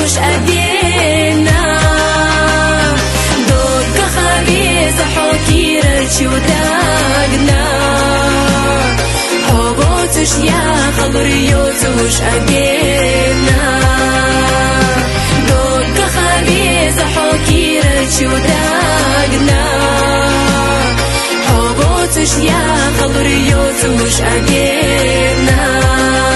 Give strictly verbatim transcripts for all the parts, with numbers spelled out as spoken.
وش أدينا دوك خبيز حوكي رجي وداقنا حبوتش يا خلريوت وش أدينا دوك خبيز حوكي رجي وداقنا حبوتش يا خلريوت وش أدينا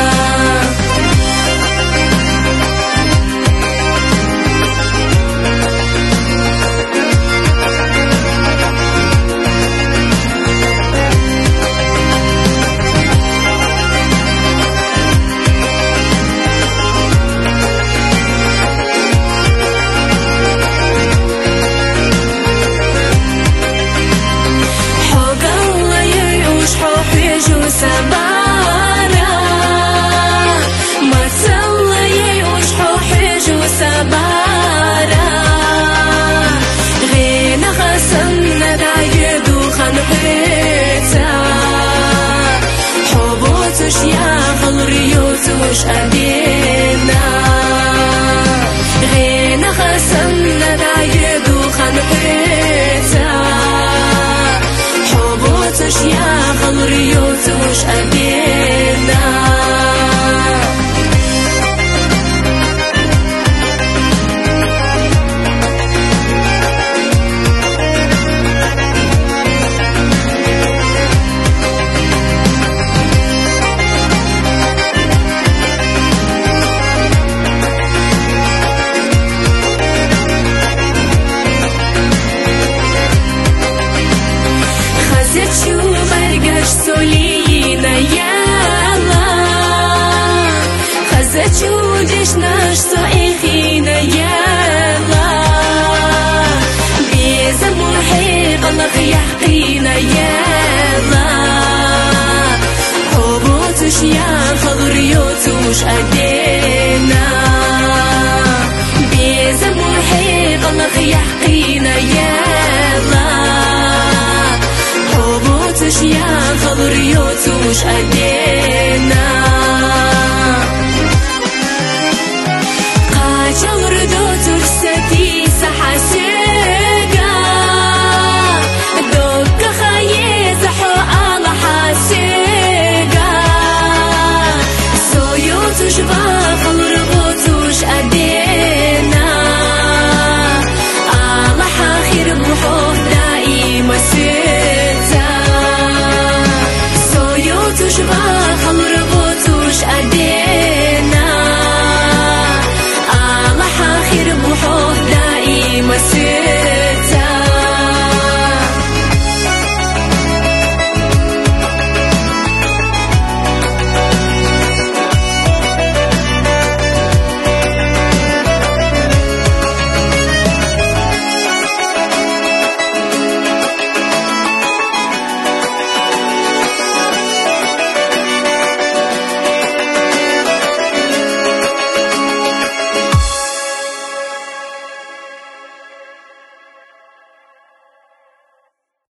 سبارة ما تسوي وش حوحج وسبارة غينا خسمنا دايد وخنحيتا حبوتش يا خلريوت وش أدينا غينا خسمنا دايد وخنحيتا حبوتش يا خلريوت وش أدينا خزت شو برقش سولينا يلا خزت شو جشناش صايخينا يلا بيزم وحيق الله يحقينا يلا حبوتش يا خضريوت وش أدينا بيزم وحيق الله يحقينا يلا حبوتش يا خضريوت وش أدينا